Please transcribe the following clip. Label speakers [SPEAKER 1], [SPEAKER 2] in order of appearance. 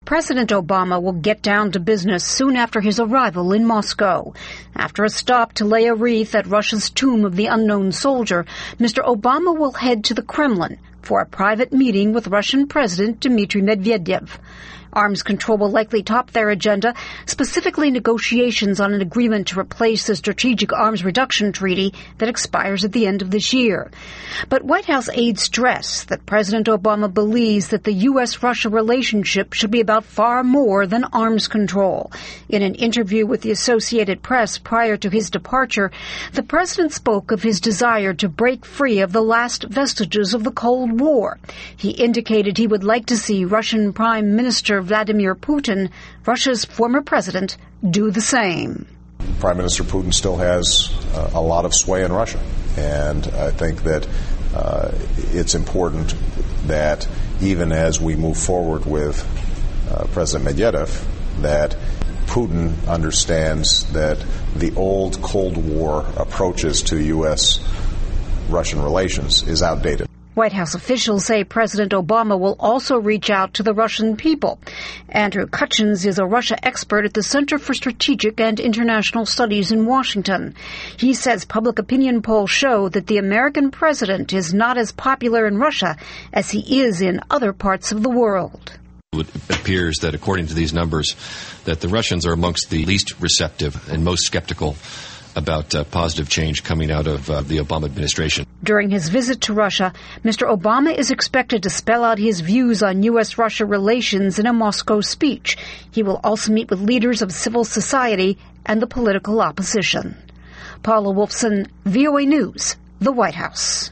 [SPEAKER 1] President Obama will get down to business soon after his arrival in Moscow. After a stop to lay a wreath at Russia's Tomb of the Unknown Soldier, Mr. Obama will head to the Kremlin for a private meeting with Russian President Dmitry Medvedev. Arms control will likely top their agenda, specifically negotiations on an agreement to replace the Strategic Arms Reduction Treaty that expires at the end of this year. But White House aides stress that President Obama believes that the U.S.-Russia relationship should be about far more than arms control. In an interview with the Associated Press prior to his departure, the president spoke of his desire to break free of the last vestiges of the Cold War. He indicated he would like to see Russian Prime Minister Vladimir Putin, Russia's former president, do the same.
[SPEAKER 2] Prime Minister Putin still has a lot of sway in Russia, and I think that it's important that even as we move forward with President Medvedev, that Putin understands that the old Cold War approaches to U.S.-Russian relations is outdated.
[SPEAKER 1] White House officials say President Obama will also reach out to the Russian people. Andrew Cutchins is a Russia expert at the Center for Strategic and International Studies in Washington. He says public opinion polls show that the American president is not as popular in Russia as he is in other parts of the world.
[SPEAKER 3] It appears that, according to these numbers, that the Russians are amongst the least receptive and most skeptical about positive change coming out of the Obama administration.
[SPEAKER 1] During his visit to Russia, Mr. Obama is expected to spell out his views on U.S.-Russia relations in a Moscow speech. He will also meet with leaders of civil society and the political opposition. Paula Wolfson, VOA News, the White House.